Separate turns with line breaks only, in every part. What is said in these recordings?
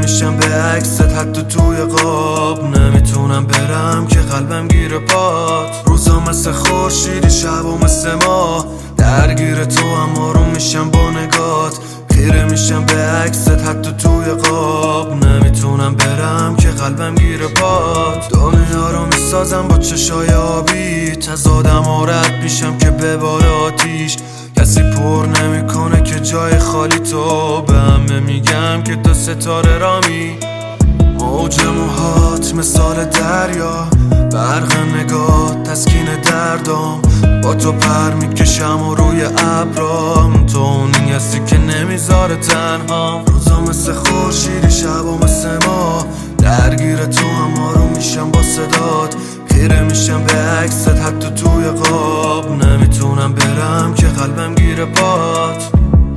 میشم به عکست حتی توی قاب. نمیتونم برم که قلبم گیر پات. روزا مثل خورشیدی شبا مثل ماه، درگیر تو هم آروم میشم با نگات. خیره میشم به عکست حتی توی قاب. نمیتونم برم که قلبم گیر پات. دنیا رو میسازم با چشای آبی، تزادم رد میشم که بباره آتیش. کسی پر نمیکنه که جای خالی تو. به همه میگم که تو ستاره رامی. موج موهات مثال دریا، برق نگاه تسکین دردام. با تو پر میکشم و روی ابرام. تو اونی هستی که نمیذاره تنها. روزا مثل خورشیدی شبا مثل ما، درگیر تو هم آروم میشم با صدات. خیره میشم به عکست حتی توی قاب. نمیتونم برم که قلبم گیر پات.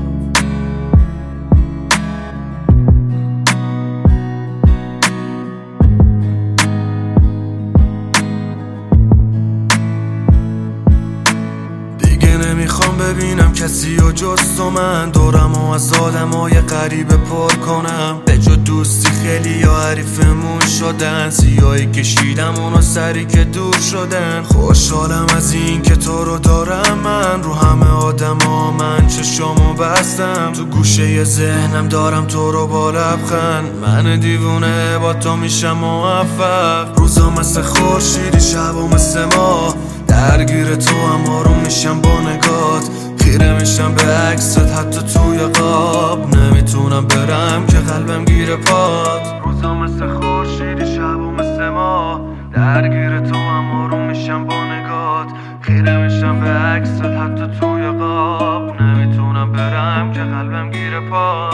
نمیخوام ببینم کسی و جز تو. من دورم و از آدمای غریبه پر کنم. به جا دوستی خیلی یا حریفمون شدن. سیاهی کشیدم اونو سری که دور شدن. خوشحالم از این که تو رو دارم من. رو همه آدم ها من چشامو بستم. تو گوشه ذهنم دارم تو رو با لبخند. من دیوونه با تو میشم موفق. روزا مثل خورشیدی شبا مثل ما، درگیر تو هم آروم میشم با نگات. خیره میشم به عکست حتی توی قاب. نمیتونم برم که قلبم گیر پات. روزا مثل خورشیدی شبا مثل ما، درگیر تو هم آروم میشم با نگات. خیره میشم به عکست حتی توی قاب. نمیتونم برم که قلبم گیر پات.